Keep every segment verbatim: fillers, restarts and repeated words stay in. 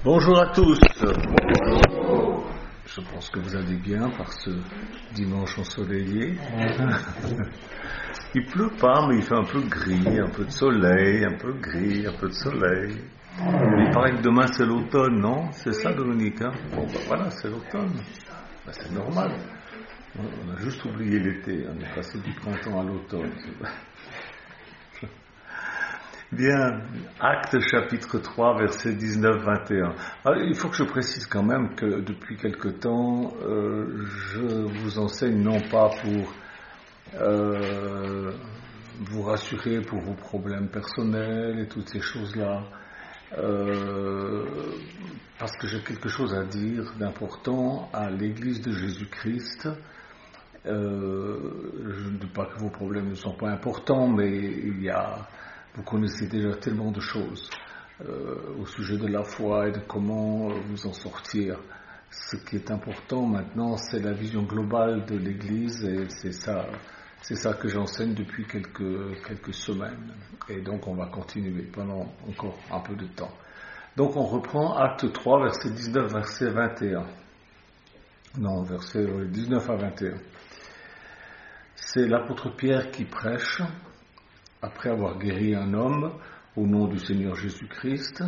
Bonjour à tous. Je pense que vous allez bien par ce dimanche ensoleillé. Il pleut pas, mais il fait un peu gris, un peu de soleil, un peu gris, un peu de soleil. Il paraît que demain c'est l'automne, non? C'est ça, Dominique, hein? Bon, ben voilà, c'est l'automne. Ben, c'est normal. On a juste oublié l'été. On est passé du printemps à l'automne. Bien, Actes chapitre trois, versets dix-neuf à vingt et un. Alors, il faut que je précise quand même que depuis quelque temps, euh, je vous enseigne non pas pour euh, vous rassurer pour vos problèmes personnels et toutes ces choses-là, euh, parce que j'ai quelque chose à dire d'important à l'Église de Jésus-Christ. Euh, je ne dis pas que vos problèmes ne sont pas importants, mais il y a Vous connaissez déjà tellement de choses euh, au sujet de la foi et de comment vous en sortir. Ce qui est important maintenant, c'est la vision globale de l'Église et c'est ça, c'est ça que j'enseigne depuis quelques, quelques semaines. Et donc on va continuer pendant encore un peu de temps. Donc on reprend Acte trois, verset dix-neuf, verset vingt et un. Non, verset dix-neuf à vingt et un. C'est l'apôtre Pierre qui prêche après avoir guéri un homme au nom du Seigneur Jésus-Christ,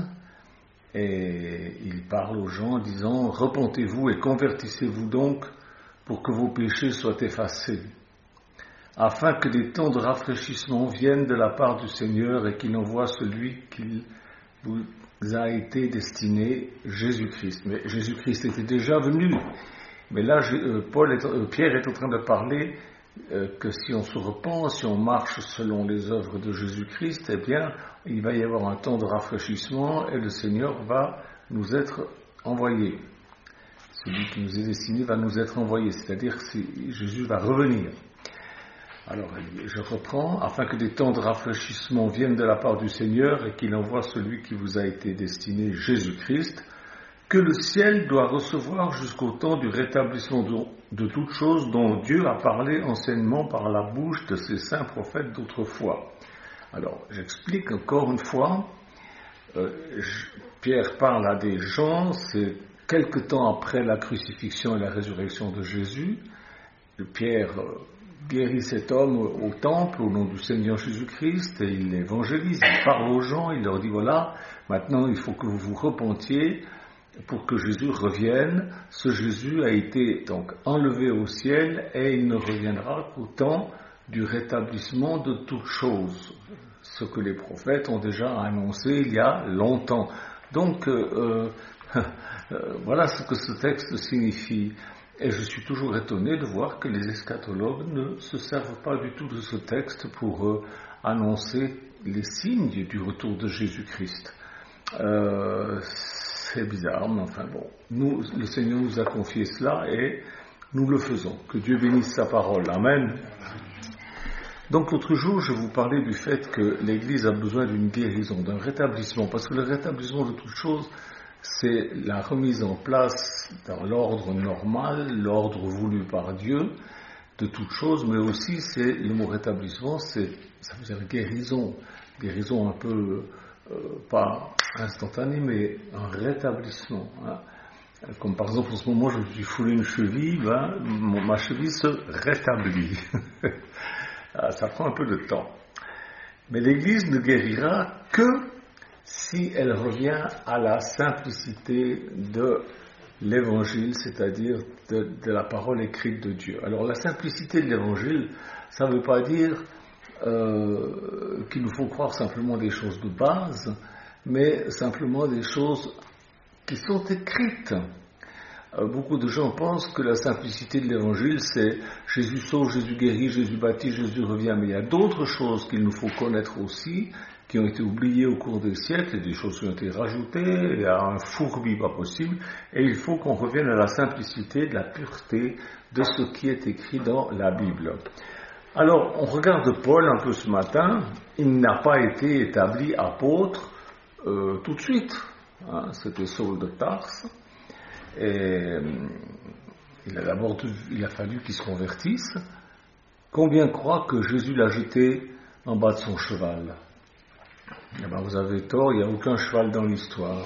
et il parle aux gens en disant « Repentez-vous et convertissez-vous donc pour que vos péchés soient effacés, afin que des temps de rafraîchissement viennent de la part du Seigneur et qu'il envoie celui qui vous a été destiné, Jésus-Christ. » Mais Jésus-Christ était déjà venu. Mais là, Paul est, Pierre est en train de parler que si on se repent, si on marche selon les œuvres de Jésus-Christ, eh bien, il va y avoir un temps de rafraîchissement et le Seigneur va nous être envoyé. Celui qui nous est destiné va nous être envoyé, c'est-à-dire que Jésus va revenir. Alors, je reprends, afin que des temps de rafraîchissement viennent de la part du Seigneur et qu'il envoie celui qui vous a été destiné, Jésus-Christ, que le ciel doit recevoir jusqu'au temps du rétablissement de, de toutes choses dont Dieu a parlé anciennement par la bouche de ses saints prophètes d'autrefois. Alors, j'explique encore une fois, euh, je, Pierre parle à des gens, c'est quelque temps après la crucifixion et la résurrection de Jésus. Pierre euh, guérit cet homme au temple au nom du Seigneur Jésus-Christ et il évangélise, il parle aux gens, il leur dit voilà, maintenant il faut que vous vous repentiez pour que Jésus revienne. Ce Jésus a été donc enlevé au ciel et il ne reviendra qu'au temps du rétablissement de toutes choses, ce que les prophètes ont déjà annoncé il y a longtemps. Donc euh, euh, voilà ce que ce texte signifie. Et je suis toujours étonné de voir que les eschatologues ne se servent pas du tout de ce texte pour euh, annoncer les signes du retour de Jésus-Christ. Euh, C'est bizarre, mais enfin bon, nous, le Seigneur nous a confié cela et nous le faisons. Que Dieu bénisse sa parole. Amen. Donc l'autre jour, je vous parlais du fait que l'Église a besoin d'une guérison, d'un rétablissement, parce que le rétablissement de toute chose, c'est la remise en place dans l'ordre normal, l'ordre voulu par Dieu de toute chose, mais aussi c'est le mot rétablissement, c'est, ça veut dire guérison, guérison un peu Euh, pas instantané, mais un rétablissement. Hein. Comme par exemple, en ce moment, je me suis foulé une cheville, ben, mon, ma cheville se rétablit. Ça prend un peu de temps. Mais l'Église ne guérira que si elle revient à la simplicité de l'Évangile, c'est-à-dire de, de la parole écrite de Dieu. Alors, la simplicité de l'Évangile, ça ne veut pas dire Euh, qu'il nous faut croire simplement des choses de base, mais simplement des choses qui sont écrites. Euh, beaucoup de gens pensent que la simplicité de l'évangile, c'est Jésus sauve, Jésus guérit, Jésus baptise, Jésus revient, mais il y a d'autres choses qu'il nous faut connaître aussi, qui ont été oubliées au cours des siècles, des choses qui ont été rajoutées, il y a un fourbi pas possible, et il faut qu'on revienne à la simplicité, de la pureté de ce qui est écrit dans la Bible. Alors, on regarde Paul un peu ce matin, il n'a pas été établi apôtre euh, tout de suite, hein, c'était Saul de Tarse, et il a d'abord il a fallu qu'il se convertisse. Combien croient que Jésus l'a jeté en bas de son cheval? Eh ben, vous avez tort, il n'y a aucun cheval dans l'histoire.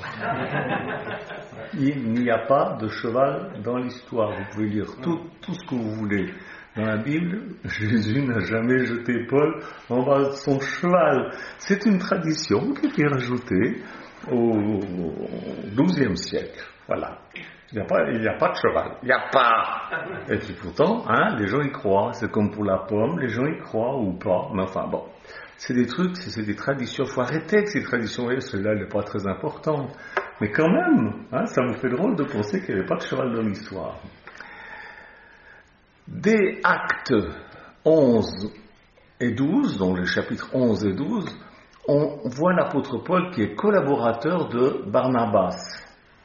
Il n'y a pas de cheval dans l'histoire. Vous pouvez lire tout, tout ce que vous voulez. Dans la Bible, Jésus n'a jamais jeté Paul en bas de son cheval. C'est une tradition qui a été rajoutée au douzième siècle. Voilà. Il n'y a pas, il n'y a pas de cheval. Il n'y a pas. Et puis pourtant, hein, les gens y croient. C'est comme pour la pomme, les gens y croient ou pas. Mais enfin bon. C'est des trucs, c'est des traditions. Il faut arrêter avec ces traditions. Et celle-là, elle n'est pas très importante. Mais quand même, hein, ça vous fait drôle de penser qu'il n'y avait pas de cheval dans l'histoire. Dès Actes onze et douze, donc les chapitres onze et douze, on voit l'apôtre Paul qui est collaborateur de Barnabas.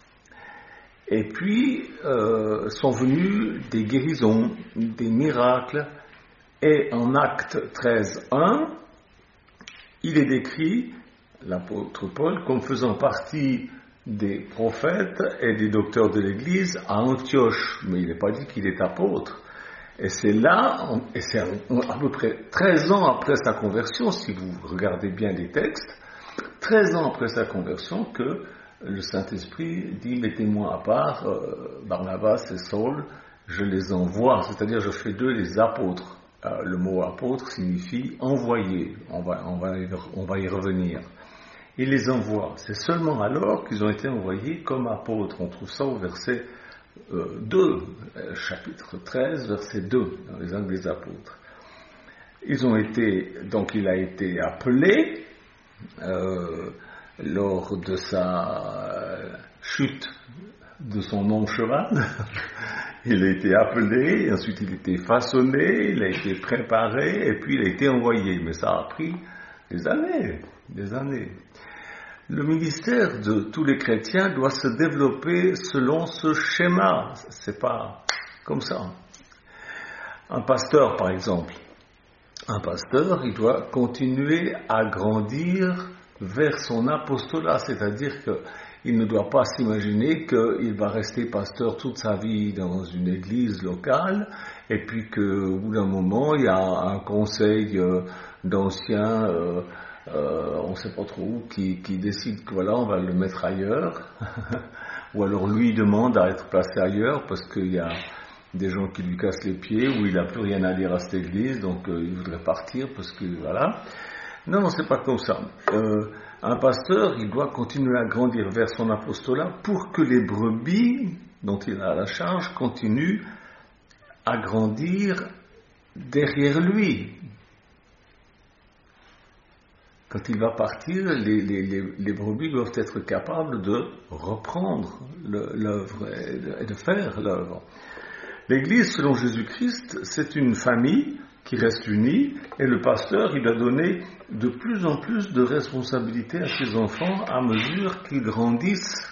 Et puis, euh, sont venus des guérisons, des miracles. Et en Actes treize un, il est décrit, l'apôtre Paul, comme faisant partie des prophètes et des docteurs de l'Église à Antioche. Mais il n'est pas dit qu'il est apôtre. Et c'est là, et c'est à peu près treize ans après sa conversion, si vous regardez bien les textes, treize ans après sa conversion, que le Saint-Esprit dit, mettez-moi à part, euh, Barnabas et Saul, je les envoie, c'est-à-dire je fais d'eux les apôtres. Euh, le mot apôtre signifie envoyer, on va, on va, on va y revenir. Il les envoie. C'est seulement alors qu'ils ont été envoyés comme apôtres. On trouve ça au verset euh, deux, chapitre treize, verset deux, dans les Actes des Apôtres. Ils ont été, donc il a été appelé euh, lors de sa chute de son nom cheval. Il a été appelé, ensuite il a été façonné, il a été préparé, et puis il a été envoyé. Mais ça a pris des années, des années. Le ministère de tous les chrétiens doit se développer selon ce schéma. C'est pas comme ça. Un pasteur, par exemple, un pasteur, il doit continuer à grandir vers son apostolat, c'est-à-dire que il ne doit pas s'imaginer qu'il va rester pasteur toute sa vie dans une église locale et puis qu'au bout d'un moment, il y a un conseil euh, d'anciens, euh, euh, on ne sait pas trop où, qui, qui décide que voilà, on va le mettre ailleurs. Ou alors lui demande à être placé ailleurs parce qu'il y a des gens qui lui cassent les pieds ou il n'a plus rien à dire à cette église, donc euh, il voudrait partir parce que voilà. Non, non, c'est pas comme ça. Euh, un pasteur, il doit continuer à grandir vers son apostolat pour que les brebis dont il a la charge continuent à grandir derrière lui. Quand il va partir, les, les, les, les brebis doivent être capables de reprendre le, l'œuvre et de, et de faire l'œuvre. L'Église, selon Jésus-Christ, c'est une famille qui reste unie, et le pasteur, il a donné de plus en plus de responsabilités à ses enfants à mesure qu'ils grandissent.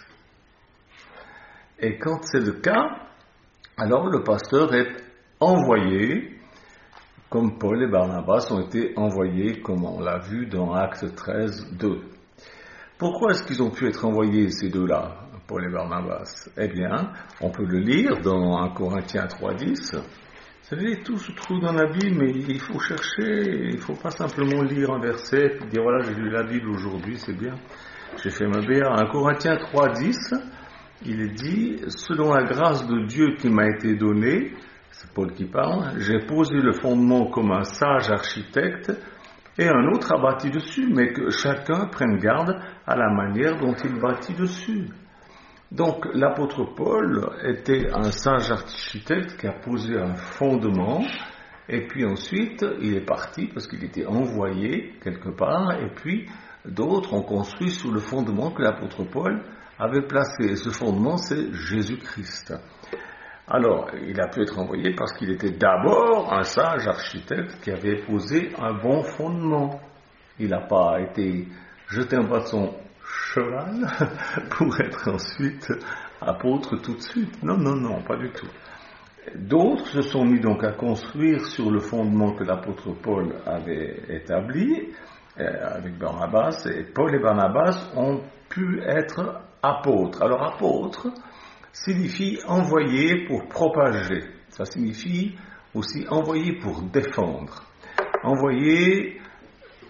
Et quand c'est le cas, alors le pasteur est envoyé, comme Paul et Barnabas ont été envoyés, comme on l'a vu dans Actes treize deux. Pourquoi est-ce qu'ils ont pu être envoyés, ces deux-là, Paul et Barnabas? Eh bien, on peut le lire dans un Corinthiens trois dix. Vous savez, tout se trouve dans la Bible, mais il faut chercher, il ne faut pas simplement lire un verset et dire voilà, j'ai lu la Bible aujourd'hui, c'est bien, j'ai fait ma B A. Un Corinthiens trois dix, il est dit, selon la grâce de Dieu qui m'a été donnée, c'est Paul qui parle, j'ai posé le fondement comme un sage architecte et un autre a bâti dessus, mais que chacun prenne garde à la manière dont il bâtit dessus. Donc l'apôtre Paul était un sage architecte qui a posé un fondement et puis ensuite il est parti parce qu'il était envoyé quelque part et puis d'autres ont construit sur le fondement que l'apôtre Paul avait placé. Et ce fondement, c'est Jésus-Christ. Alors, il a pu être envoyé parce qu'il était d'abord un sage architecte qui avait posé un bon fondement. Il n'a pas été jeté en bas de son cheval pour être ensuite apôtre tout de suite. Non, non, non, pas du tout. D'autres se sont mis donc à construire sur le fondement que l'apôtre Paul avait établi avec Barnabas, et Paul et Barnabas ont pu être apôtres. Alors apôtre signifie envoyer pour propager, ça signifie aussi envoyer pour défendre, envoyer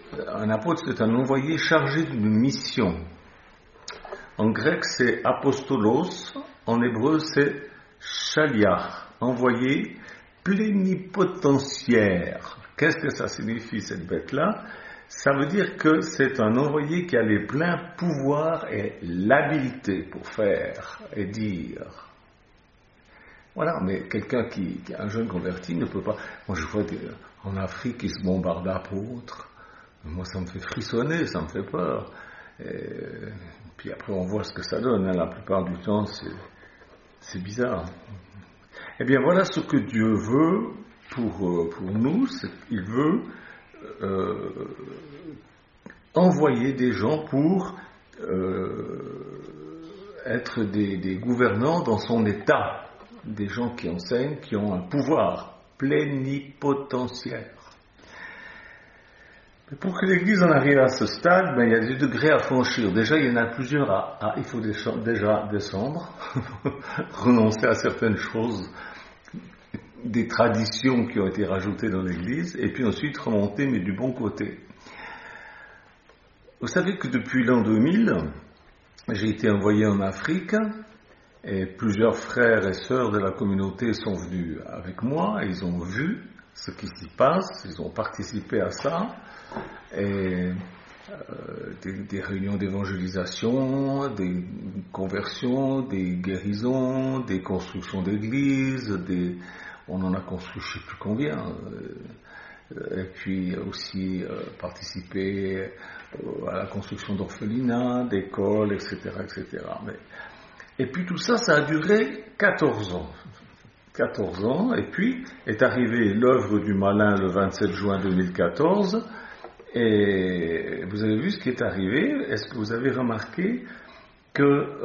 un apôtre, c'est un envoyé chargé d'une mission. En grec, c'est apostolos, en hébreu, c'est shaliach, envoyé plénipotentiaire. Qu'est-ce que ça signifie, cette bête-là? Ça veut dire que c'est un envoyé qui a les pleins pouvoirs et l'habilité pour faire et dire. Voilà, mais quelqu'un qui, qui un jeune converti ne peut pas. Moi, je vois des, en Afrique, ils se bombardent d'apôtres. Moi, ça me fait frissonner, ça me fait peur. Et puis après, on voit ce que ça donne. Hein. La plupart du temps, c'est, c'est bizarre. Eh bien, voilà ce que Dieu veut pour, pour nous. C'est, il veut euh, envoyer des gens pour euh, être des, des gouvernants dans son État. Des gens qui enseignent, qui ont un pouvoir plénipotentiaire. Mais pour que l'Église en arrive à ce stade, ben, il y a des degrés à franchir. Déjà, il y en a plusieurs à, à il faut déjà descendre, renoncer à certaines choses, des traditions qui ont été rajoutées dans l'Église, et puis ensuite remonter, mais du bon côté. Vous savez que depuis l'an deux mille, j'ai été envoyé en Afrique, et plusieurs frères et sœurs de la communauté sont venus avec moi, et ils ont vu ce qui s'y passe, ils ont participé à ça, et euh, des, des réunions d'évangélisation, des conversions, des guérisons, des constructions d'églises, des, on en a construit je ne sais plus combien, euh, et puis aussi euh, participer euh, à la construction d'orphelinats, d'écoles, et cetera, et cetera. Mais, et puis tout ça, ça a duré quatorze ans. quatorze ans, et puis est arrivée l'œuvre du malin le vingt-sept juin deux mille quatorze, et vous avez vu ce qui est arrivé. Est-ce que vous avez remarqué que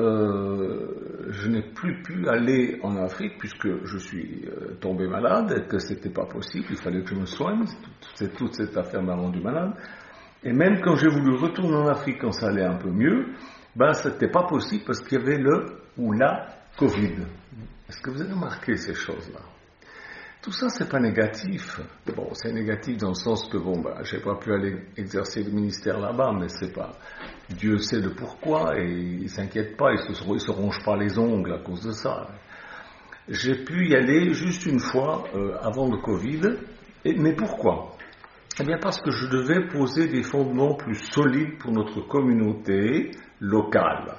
euh, je n'ai plus pu aller en Afrique puisque je suis euh, tombé malade et que c'était pas possible, il fallait que je me soigne, toute, toute cette affaire m'a rendu malade, et même quand j'ai voulu retourner en Afrique quand ça allait un peu mieux, ben c'était pas possible parce qu'il y avait le ou la Covid. Est-ce que vous avez remarqué ces choses-là? Tout ça, c'est pas négatif. Bon, c'est négatif dans le sens que, bon, ben, j'ai pas pu aller exercer le ministère là-bas, mais c'est pas... Dieu sait le pourquoi, et il s'inquiète pas, il se, il se ronge pas les ongles à cause de ça. J'ai pu y aller juste une fois, euh, avant le Covid, et, mais pourquoi? Eh bien, parce que je devais poser des fondements plus solides pour notre communauté locale.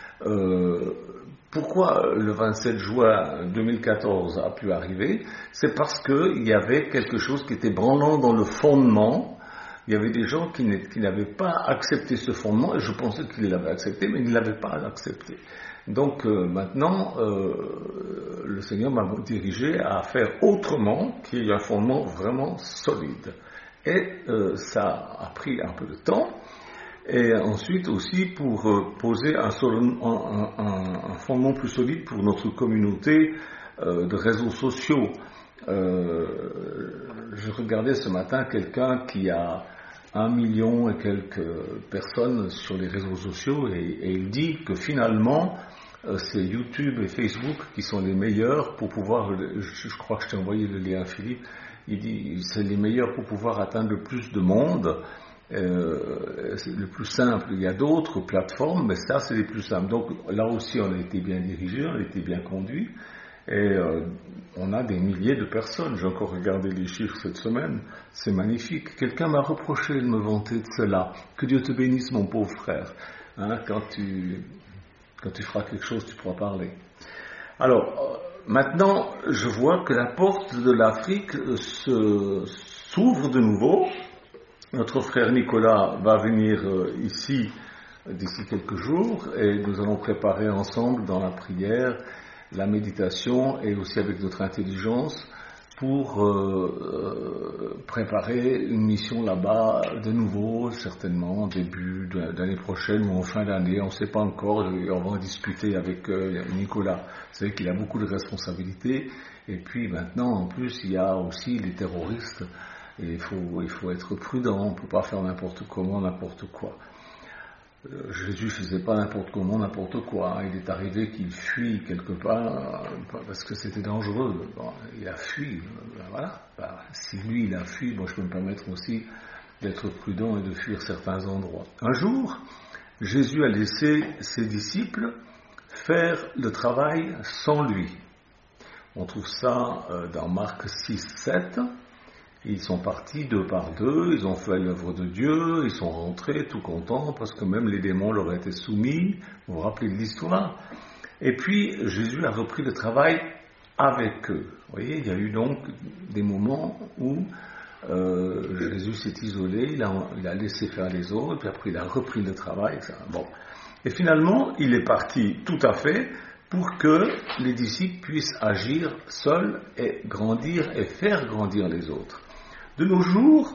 Euh, Pourquoi le vingt-sept juin deux mille quatorze a pu arriver? C'est parce qu'il y avait quelque chose qui était branlant dans le fondement. Il y avait des gens qui n'avaient pas accepté ce fondement, et je pensais qu'ils l'avaient accepté, mais ils ne l'avaient pas accepté. Donc euh, maintenant, euh, le Seigneur m'a dirigé à faire autrement, qu'il y ait un fondement vraiment solide. Et euh, ça a pris un peu de temps. Et ensuite aussi pour euh, poser un, un, un, un fondement plus solide pour notre communauté euh, de réseaux sociaux. Euh, je regardais ce matin quelqu'un qui a un million et quelques personnes sur les réseaux sociaux, et, et il dit que finalement euh, c'est YouTube et Facebook qui sont les meilleurs pour pouvoir, je, je crois que je t'ai envoyé le lien Philippe, il dit c'est les meilleurs pour pouvoir atteindre le plus de monde. Euh, c'est le plus simple. Il y a d'autres plateformes, mais ça c'est les plus simples. Donc là aussi on a été bien dirigé, on a été bien conduit, et euh, on a des milliers de personnes. J'ai encore regardé les chiffres cette semaine, c'est magnifique. Quelqu'un m'a reproché de me vanter de cela. Que Dieu te bénisse, mon pauvre frère. Hein, quand tu quand tu feras quelque chose, tu pourras parler. Alors euh, maintenant, je vois que la porte de l'Afrique se, s'ouvre de nouveau. Notre frère Nicolas va venir euh, ici euh, d'ici quelques jours, et nous allons préparer ensemble dans la prière, la méditation, et aussi avec notre intelligence pour euh, euh, préparer une mission là-bas de nouveau, certainement en début de, d'année prochaine ou en fin d'année, on ne sait pas encore, et on va en discuter avec euh, Nicolas. Vous savez qu'il a beaucoup de responsabilités, et puis maintenant en plus il y a aussi les terroristes. Et il faut, il faut être prudent, on ne peut pas faire n'importe comment, n'importe quoi. Euh, Jésus ne faisait pas n'importe comment, n'importe quoi. Hein. Il est arrivé qu'il fuit quelque part euh, parce que c'était dangereux. Bon, il a fui, ben voilà. Ben, si lui il a fui, bon, je peux me permettre aussi d'être prudent et de fuir certains endroits. Un jour, Jésus a laissé ses disciples faire le travail sans lui. On trouve ça dans Marc six, sept. Ils sont partis deux par deux, ils ont fait l'œuvre de Dieu, ils sont rentrés tout contents parce que même les démons leur étaient soumis. Vous vous rappelez de l'histoire? Et puis Jésus a repris le travail avec eux. Vous voyez, il y a eu donc des moments où euh, Jésus s'est isolé, il a, il a laissé faire les autres, puis après il a repris le travail. Et cetera. Bon. Et finalement, il est parti tout à fait pour que les disciples puissent agir seuls et grandir et faire grandir les autres. De nos jours,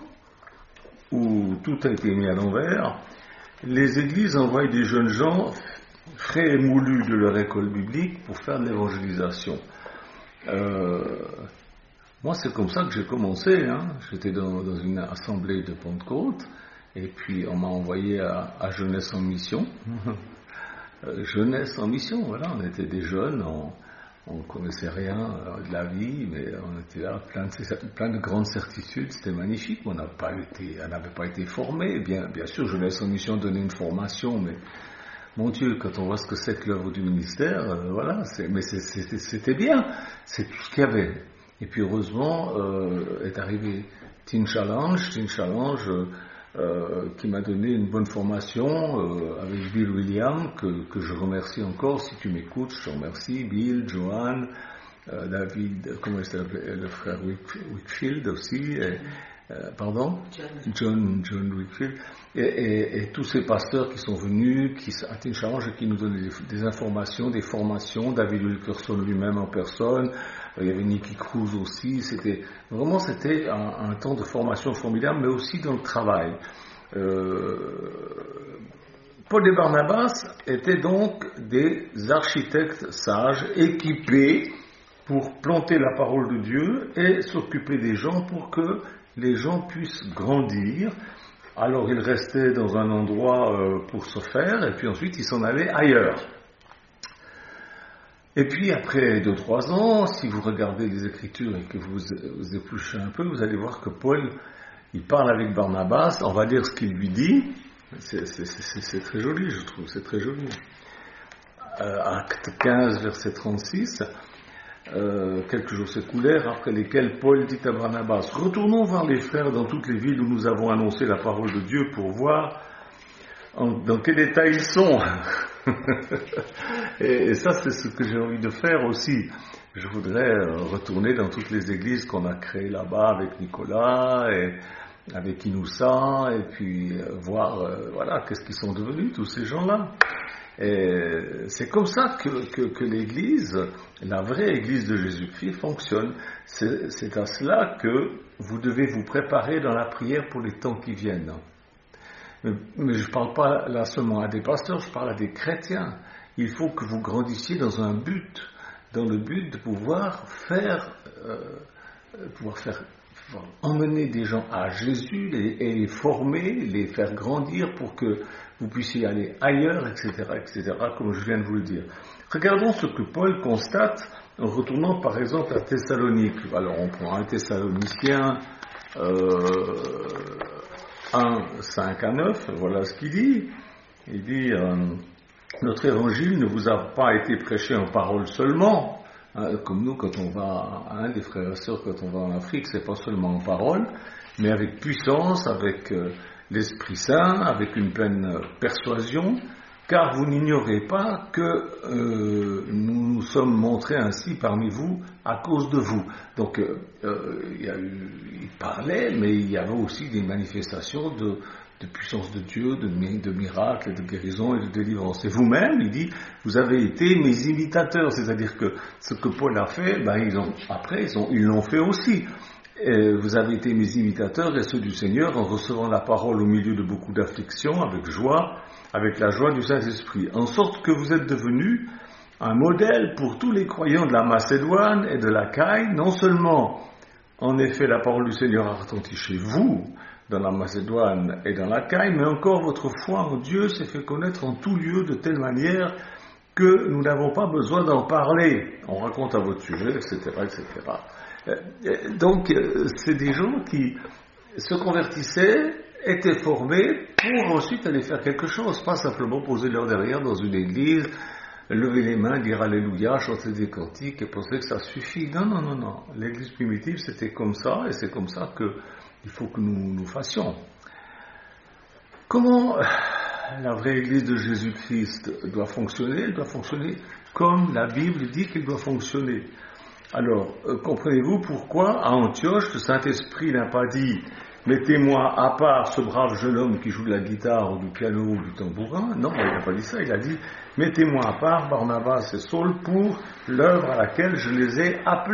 où tout a été mis à l'envers, les églises envoient des jeunes gens frais et moulus de leur école biblique pour faire de l'évangélisation. Euh, moi, c'est comme ça que j'ai commencé. Hein. J'étais dans, dans une assemblée de Pentecôte, et puis on m'a envoyé à, à Jeunesse en mission. Jeunesse en mission, voilà, on était des jeunes, on ne connaissait rien de la vie, mais on était là, plein de, plein de grandes certitudes, c'était magnifique, on n'a pas été, on n'avait pas été formés, bien, bien sûr, Jeunesse en mission donnait une formation, mais mon Dieu, quand on voit ce que c'est que l'œuvre du ministère, euh, voilà, c'est, mais c'est, c'était, c'était bien, c'est tout ce qu'il y avait. Et puis heureusement, euh, est arrivé Teen Challenge, Teen Challenge, euh, Euh, qui m'a donné une bonne formation euh, avec Bill William, que, que je remercie encore, si tu m'écoutes, je te remercie, Bill, Johan, euh, David, comment il s'appelle, le frère Wickfield aussi, et, euh, pardon, John, John Wickfield, et, et, et tous ces pasteurs qui sont venus, qui à Teen Challenge, qui nous donnent des, des informations, des formations, David Wilkerson lui-même en personne. Il y avait Nicky Cruz aussi, c'était, vraiment c'était un, un temps de formation formidable, mais aussi dans le travail. Euh, Paul et Barnabas étaient donc des architectes sages, équipés pour planter la parole de Dieu et s'occuper des gens pour que les gens puissent grandir. Alors ils restaient dans un endroit euh, pour se faire, et puis ensuite ils s'en allaient ailleurs. Et puis après deux, trois ans, si vous regardez les Écritures et que vous vous épluchez un peu, vous allez voir que Paul, il parle avec Barnabas, on va dire ce qu'il lui dit, c'est, c'est, c'est, c'est très joli, je trouve, c'est très joli. Euh, acte quinze, verset trente-six, euh, quelques jours s'écoulèrent, après lesquels Paul dit à Barnabas, retournons voir les frères dans toutes les villes où nous avons annoncé la parole de Dieu pour voir en, dans quel état ils sont. et, et ça, c'est ce que j'ai envie de faire aussi. Je voudrais euh, retourner dans toutes les églises qu'on a créées là-bas avec Nicolas et avec Inoussa, et puis euh, voir, euh, voilà, qu'est-ce qu'ils sont devenus, tous ces gens-là. Et c'est comme ça que, que, que l'Église, la vraie Église de Jésus-Christ fonctionne. C'est, c'est à cela que vous devez vous préparer dans la prière pour les temps qui viennent. Mais, mais je ne parle pas là seulement à des pasteurs, je parle à des chrétiens. Il faut que vous grandissiez dans un but, dans le but de pouvoir faire, euh, pouvoir faire, pouvoir emmener des gens à Jésus les, et les former, les faire grandir pour que vous puissiez aller ailleurs, et cetera, et cetera, comme je viens de vous le dire. Regardons ce que Paul constate en retournant par exemple à Thessalonique. Alors on prend un Thessalonicien euh, un, cinq à neuf, voilà ce qu'il dit. Il dit, euh, notre évangile ne vous a pas été prêché en parole seulement, hein, comme nous quand on va, hein, les frères et sœurs, quand on va en Afrique, c'est pas seulement en parole, mais avec puissance, avec euh, l'Esprit Saint, avec une pleine persuasion, car vous n'ignorez pas que euh, nous nous sommes montrés ainsi parmi vous à cause de vous. Donc, euh, euh, il, y a eu, il parlait, mais il y avait aussi des manifestations de, de puissance de Dieu, de, de miracles, de guérison et de délivrance. Et vous-même, il dit, vous avez été mes imitateurs, c'est-à-dire que ce que Paul a fait, ben, ils ont, après, ils, ont, ils l'ont fait aussi. Et vous avez été mes imitateurs et ceux du Seigneur en recevant la parole au milieu de beaucoup d'afflictions, avec joie, avec la joie du Saint-Esprit, en sorte que vous êtes devenus un modèle pour tous les croyants de la Macédoine et de l'Achaïe. Non seulement, en effet, la parole du Seigneur a retenti chez vous, dans la Macédoine et dans l'Achaïe, mais encore votre foi en Dieu s'est fait connaître en tout lieu de telle manière que nous n'avons pas besoin d'en parler. On raconte à votre sujet, et cetera, et cetera. Donc, c'est des gens qui se convertissaient étaient formés pour ensuite aller faire quelque chose, pas simplement poser leur derrière dans une église, lever les mains, dire Alléluia, chanter des cantiques et penser que ça suffit. Non, non, non, non. L'église primitive, c'était comme ça et c'est comme ça qu'il faut que nous nous fassions. Comment la vraie église de Jésus-Christ doit fonctionner? Elle doit fonctionner comme la Bible dit qu'elle doit fonctionner. Alors, euh, comprenez-vous pourquoi à Antioche, le Saint-Esprit n'a pas dit « Mettez-moi à part ce brave jeune homme qui joue de la guitare ou du piano ou du tambourin ». Non, il n'a pas dit ça, il a dit « Mettez-moi à part Barnabas et Saul pour l'œuvre à laquelle je les ai appelés ».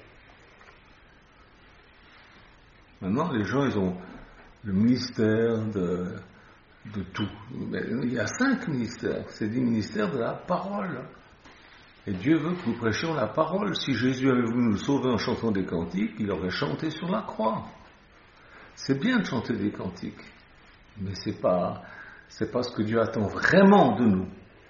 Maintenant, les gens, ils ont le ministère de, de tout. Mais il y a cinq ministères, c'est des ministères de la parole. Et Dieu veut que nous prêchions la parole. Si Jésus avait voulu nous sauver en chantant des cantiques, il aurait chanté sur la croix. C'est bien de chanter des cantiques, mais c'est pas, c'est pas ce que Dieu attend vraiment de nous.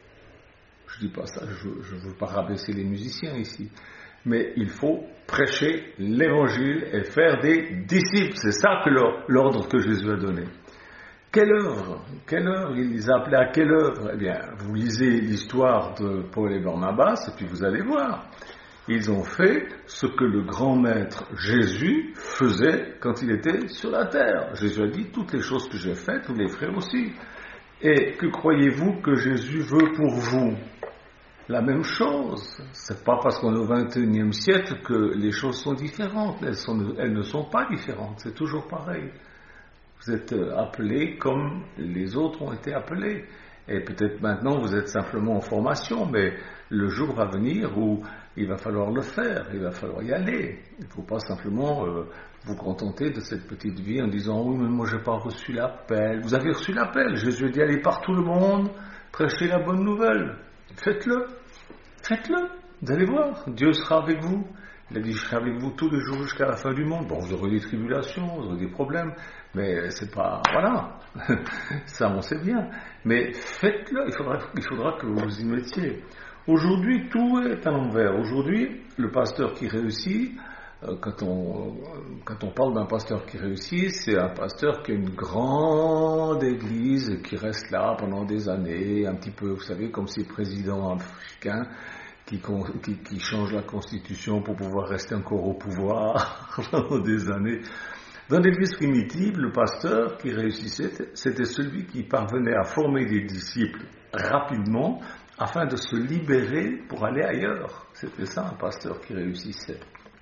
Je dis pas ça, je ne veux pas rabaisser les musiciens ici, mais il faut prêcher l'évangile et faire des disciples. C'est ça que l'ordre que Jésus a donné. Quelle œuvre? Quelle œuvre? Il les a appelés à quelle œuvre? Eh bien, vous lisez l'histoire de Paul et Barnabas et puis vous allez voir. Ils ont fait ce que le grand maître Jésus faisait quand il était sur la terre. Jésus a dit, toutes les choses que j'ai faites, vous les ferez aussi. Et que croyez-vous que Jésus veut pour vous? La même chose. C'est pas parce qu'on est au vingt et unième siècle que les choses sont différentes. Elles, sont, elles ne sont pas différentes. C'est toujours pareil. Vous êtes appelés comme les autres ont été appelés. Et peut-être maintenant vous êtes simplement en formation, mais le jour va venir où il va falloir le faire, il va falloir y aller. Il ne faut pas simplement euh, vous contenter de cette petite vie en disant « Oui, mais moi je n'ai pas reçu l'appel ». Vous avez reçu l'appel. Jésus a dit « Allez par tout le monde, prêchez la bonne nouvelle ». Faites-le. Faites-le. Vous allez voir. Dieu sera avec vous. Il a dit « Je serai avec vous tous les jours jusqu'à la fin du monde ». Bon, vous aurez des tribulations, vous aurez des problèmes, mais c'est pas... Voilà. Ça, on sait bien. Mais faites-le. Il faudra, il faudra que vous vous y mettiez. Aujourd'hui, tout est à l'envers. Aujourd'hui, le pasteur qui réussit, euh, quand, on, quand on parle d'un pasteur qui réussit, c'est un pasteur qui a une grande église qui reste là pendant des années, un petit peu, vous savez, comme ces présidents africains qui, qui, qui changent la constitution pour pouvoir rester encore au pouvoir pendant des années. Dans l'église primitive, le pasteur qui réussissait, c'était celui qui parvenait à former des disciples rapidement, afin de se libérer pour aller ailleurs. C'était ça un pasteur qui réussissait.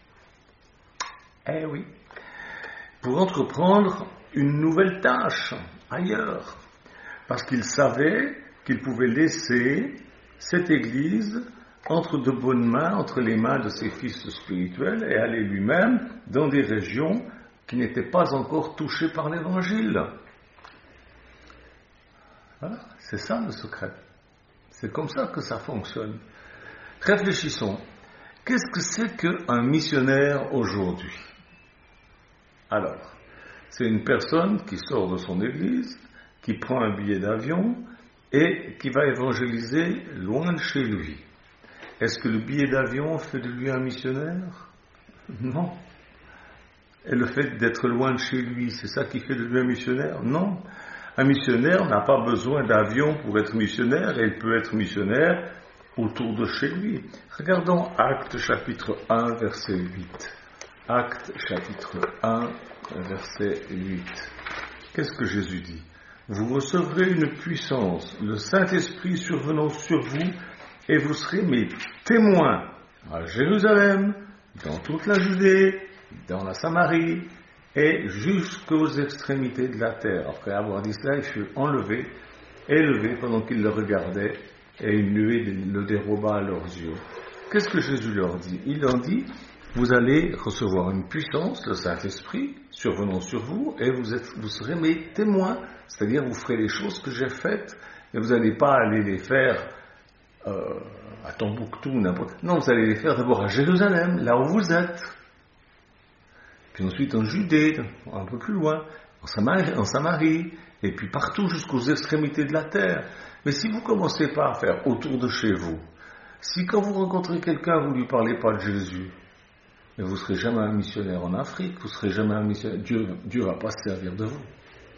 Eh oui. Pour entreprendre une nouvelle tâche ailleurs. Parce qu'il savait qu'il pouvait laisser cette église entre de bonnes mains, entre les mains de ses fils spirituels et aller lui-même dans des régions qui n'étaient pas encore touchées par l'évangile. Voilà, c'est ça le secret. C'est comme ça que ça fonctionne. Réfléchissons. Qu'est-ce que c'est qu'un missionnaire aujourd'hui? Alors, c'est une personne qui sort de son église, qui prend un billet d'avion et qui va évangéliser loin de chez lui. Est-ce que le billet d'avion fait de lui un missionnaire? Non. Et le fait d'être loin de chez lui, c'est ça qui fait de lui un missionnaire? Non. Un missionnaire n'a pas besoin d'avion pour être missionnaire, et il peut être missionnaire autour de chez lui. Regardons Actes chapitre un, verset huit. Actes chapitre un, verset huit. Qu'est-ce que Jésus dit? Vous recevrez une puissance, le Saint-Esprit survenant sur vous, et vous serez mes témoins à Jérusalem, dans toute la Judée, dans la Samarie, et jusqu'aux extrémités de la terre. Après avoir dit cela, il fut enlevé, élevé pendant qu'ils le regardaient, et une nuée le déroba à leurs yeux. Qu'est-ce que Jésus leur dit? Il leur dit, vous allez recevoir une puissance, le Saint-Esprit, survenant sur vous, et vous, êtes, vous serez mes témoins, c'est-à-dire vous ferez les choses que j'ai faites, et vous n'allez pas aller les faire euh, à Tombouctou, n'importe. Non, vous allez les faire d'abord à Jérusalem, là où vous êtes. Puis ensuite en Judée, un peu plus loin, en Samarie, en Samarie, et puis partout jusqu'aux extrémités de la terre. Mais si vous ne commencez pas à faire autour de chez vous, si quand vous rencontrez quelqu'un, vous ne lui parlez pas de Jésus, mais vous ne serez jamais un missionnaire en Afrique, vous ne serez jamais un missionnaire, Dieu ne va pas se servir de vous.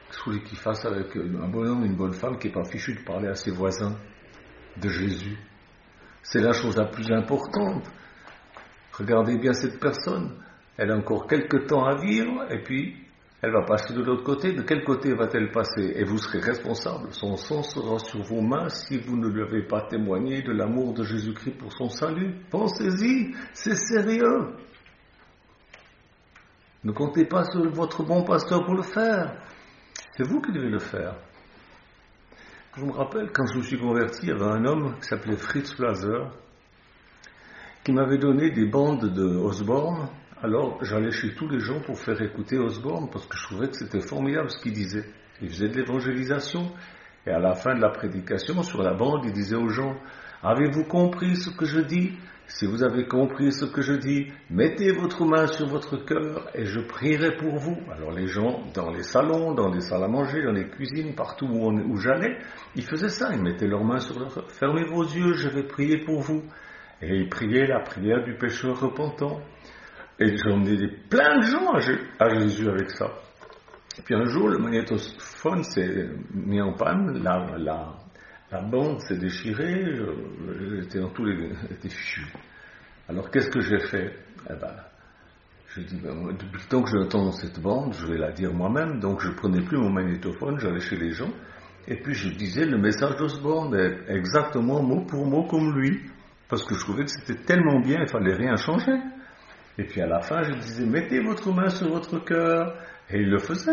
Qu'est-ce que vous voulez qu'il fasse avec un bon homme, une bonne femme qui n'est pas fichu de parler à ses voisins de Jésus? C'est la chose la plus importante. Regardez bien cette personne. Elle a encore quelques temps à vivre et puis elle va passer de l'autre côté. De quel côté va-t-elle passer? Et vous serez responsable. Son sang sera sur vos mains si vous ne lui avez pas témoigné de l'amour de Jésus-Christ pour son salut. Pensez-y, c'est sérieux. Ne comptez pas sur votre bon pasteur pour le faire. C'est vous qui devez le faire. Je me rappelle, quand je me suis converti, il y avait un homme qui s'appelait Fritz Blaser, qui m'avait donné des bandes de Osborne. Alors, j'allais chez tous les gens pour faire écouter Osborne, parce que je trouvais que c'était formidable ce qu'il disait. Il faisait de l'évangélisation, et à la fin de la prédication, sur la bande, il disait aux gens, « Avez-vous compris ce que je dis ? Si vous avez compris ce que je dis, mettez votre main sur votre cœur, et je prierai pour vous. » Alors les gens, dans les salons, dans les salles à manger, dans les cuisines, partout où, on, où j'allais, ils faisaient ça, ils mettaient leurs mains sur leur cœur. « Fermez vos yeux, je vais prier pour vous. » Et ils priaient la prière du pécheur repentant. Et j'ai emmené plein de gens à Jésus avec ça. Et puis un jour, le magnétophone s'est mis en panne, la, la, la bande s'est déchirée, j'étais dans tous les... j'étais fichu. Alors qu'est-ce que j'ai fait? Eh ben, j'ai dit, ben, depuis le temps que j'entends cette bande, je vais la dire moi-même, donc je prenais plus mon magnétophone, j'allais chez les gens, et puis je disais le message d'Osborne, exactement mot pour mot comme lui, parce que je trouvais que c'était tellement bien, il ne fallait rien changer. Et puis à la fin, je disais, mettez votre main sur votre cœur. Et il le faisait.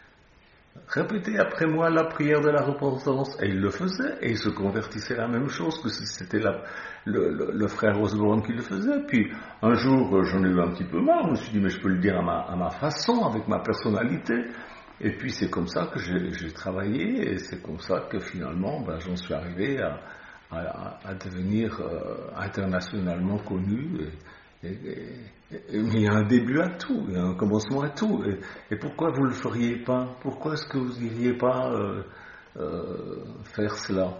Répétez après moi la prière de la repentance. Et il le faisait. Et il se convertissait la même chose que si c'était la, le, le, le frère Osborne qui le faisait. Puis un jour, j'en ai eu un petit peu marre. Je me suis dit, mais je peux le dire à ma, à ma façon, avec ma personnalité. Et puis c'est comme ça que j'ai, j'ai travaillé. Et c'est comme ça que finalement, ben, j'en suis arrivé à, à, à devenir euh, internationalement connu. Et, Et, et, et, il y a un début à tout, il y a un commencement à tout. Et, et pourquoi vous ne le feriez pas? Pourquoi est-ce que vous n'iriez pas euh, euh, faire cela?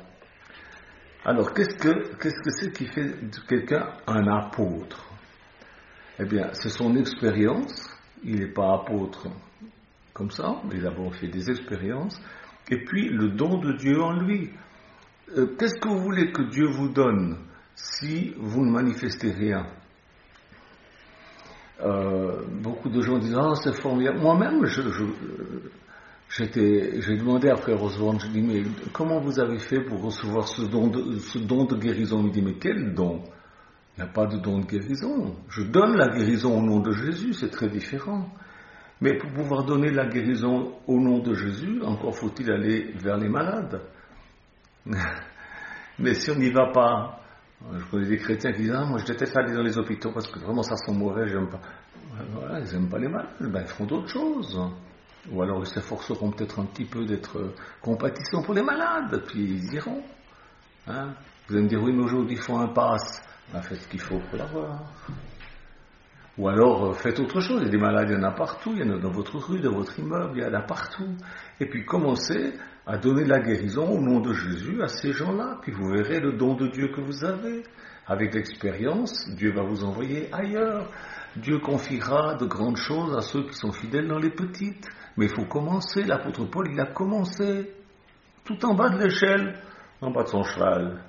Alors, qu'est-ce que, qu'est-ce que c'est qui fait de quelqu'un un apôtre? Eh bien, c'est son expérience. Il n'est pas apôtre comme ça, mais il a d'abord fait des expériences. Et puis, le don de Dieu en lui. Euh, qu'est-ce que vous voulez que Dieu vous donne si vous ne manifestez rien? Euh, beaucoup de gens disent, ah, c'est formidable. Moi-même, je, je, j'étais, j'ai demandé à Frère Osborne, je dis, mais comment vous avez fait pour recevoir ce don de, ce don de guérison? Il me dit, mais quel don? Il n'y a pas de don de guérison. Je donne la guérison au nom de Jésus, c'est très différent. Mais pour pouvoir donner la guérison au nom de Jésus, encore faut-il aller vers les malades. Mais si on n'y va pas, je connais des chrétiens qui disent, ah, moi je déteste aller dans les hôpitaux parce que vraiment ça sent mauvais, j'aime pas. Voilà, ils n'aiment pas les malades, ben, ils feront d'autres choses. Ou alors ils s'efforceront peut-être un petit peu d'être compatissants pour les malades, puis ils iront. Hein? Vous allez me dire, oui, mais aujourd'hui il faut un pass. Ben, faites ce qu'il faut pour l'avoir. Ou alors faites autre chose, il y a des malades, il y en a partout, il y en a dans votre rue, dans votre immeuble, il y en a partout. Et puis commencez à donner la guérison au nom de Jésus à ces gens-là, puis vous verrez le don de Dieu que vous avez. Avec l'expérience, Dieu va vous envoyer ailleurs. Dieu confiera de grandes choses à ceux qui sont fidèles dans les petites. Mais il faut commencer, l'apôtre Paul, il a commencé tout en bas de l'échelle, en bas de son cheval.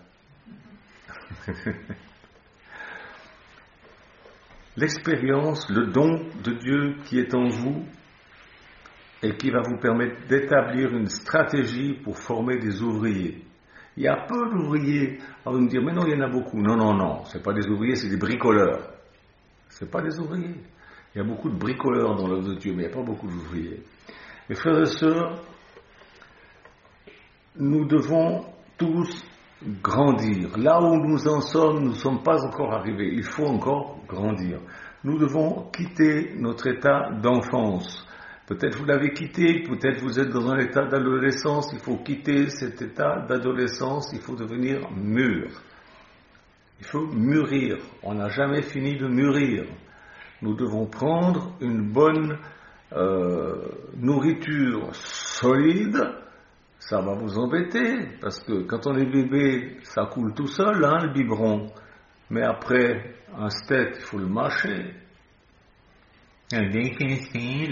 L'expérience, le don de Dieu qui est en vous et qui va vous permettre d'établir une stratégie pour former des ouvriers. Il y a peu d'ouvriers. Alors vous me dire, mais non, il y en a beaucoup. Non, non, non, ce n'est pas des ouvriers, c'est des bricoleurs. Ce n'est pas des ouvriers. Il y a beaucoup de bricoleurs dans l'œuvre de Dieu, mais il n'y a pas beaucoup d'ouvriers. Mes frères et sœurs, nous devons tous grandir. Là où nous en sommes, nous ne sommes pas encore arrivés. Il faut encore grandir. Nous devons quitter notre état d'enfance. Peut-être vous l'avez quitté, peut-être vous êtes dans un état d'adolescence. Il faut quitter cet état d'adolescence. Il faut devenir mûr. Il faut mûrir. On n'a jamais fini de mûrir. Nous devons prendre une bonne euh, nourriture solide. Ça va vous embêter, parce que quand on est bébé, ça coule tout seul, hein, le biberon. Mais après, un steak, il faut le mâcher. C'est difficile.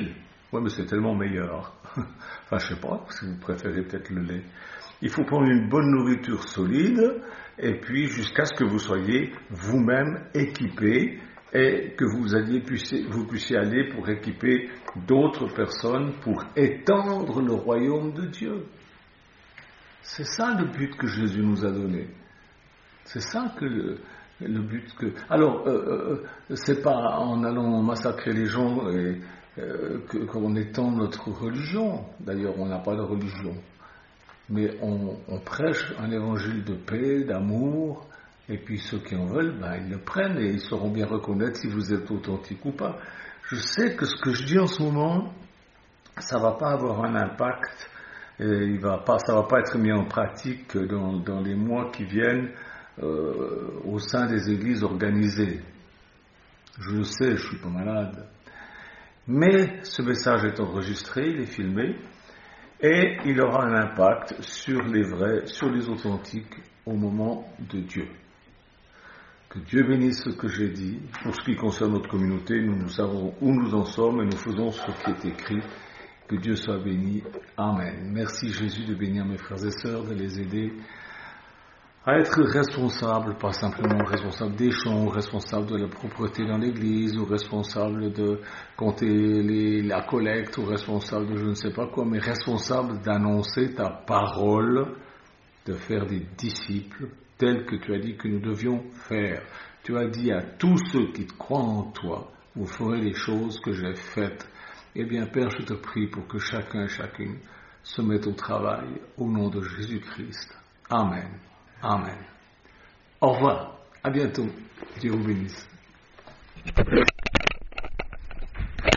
Ouais, mais c'est tellement meilleur. Enfin, je sais pas, si vous préférez peut-être le lait. Il faut prendre une bonne nourriture solide, et puis jusqu'à ce que vous soyez vous-même équipé, et que vous, alliez, puissiez, vous puissiez aller pour équiper d'autres personnes, pour étendre le royaume de Dieu. C'est ça le but que Jésus nous a donné. C'est ça que le, le but que... Alors, euh, euh, c'est pas en allant massacrer les gens et, euh, que, qu'en étend notre religion. D'ailleurs, on n'a pas de religion. Mais on, on prêche un évangile de paix, d'amour, et puis ceux qui en veulent, ben, ils le prennent et ils sauront bien reconnaître si vous êtes authentique ou pas. Je sais que ce que je dis en ce moment, ça va pas avoir un impact, et il va pas, ça va pas être mis en pratique dans, dans les mois qui viennent euh, au sein des églises organisées. Je le sais, je suis pas malade. Mais ce message est enregistré, il est filmé, et il aura un impact sur les vrais, sur les authentiques au moment de Dieu. Que Dieu bénisse ce que j'ai dit. Pour ce qui concerne notre communauté, nous, nous savons où nous en sommes et nous faisons ce qui est écrit. Que Dieu soit béni. Amen. Merci Jésus de bénir mes frères et sœurs, de les aider à être responsables, pas simplement responsables des chants, responsables de la propreté dans l'église, ou responsables de compter les, la collecte, ou responsables de je ne sais pas quoi, mais responsables d'annoncer ta parole, de faire des disciples, tels que tu as dit que nous devions faire. Tu as dit à tous ceux qui te croient en toi, vous ferez les choses que j'ai faites. Eh bien, Père, je te prie pour que chacun et chacune se mette au travail au nom de Jésus-Christ. Amen. Amen. Au revoir. À bientôt. Dieu vous bénisse.